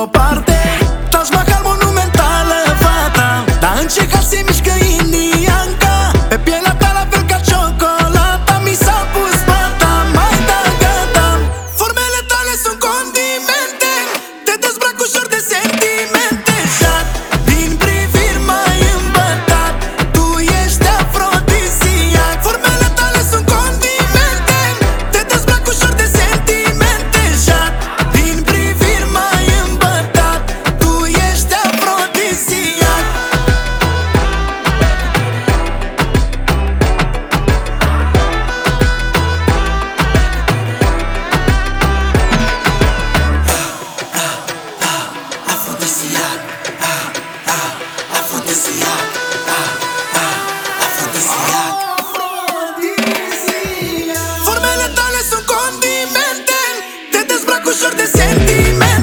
parte. Taj Mahal monumentală fata, dar în ce caz se mișcă Inianca. Pe pielea ta la fel ca ciocolata, mi s-a pus pata, mai da gata. Formele tale sunt condimente, te dezbrac ușor de sentimente. Jat din priviri m-ai îmbătat, tu ești afrodisiac. Formele tale sunt condimente, te dezbrac ușor de sentimente. Jat din priviri m-ai îmbătat, tu ești afrodisiac. Afrodisiac, afrodisiac, afrodisiac. Formele tale sunt condimente, te dezbrac ușor de sentimente.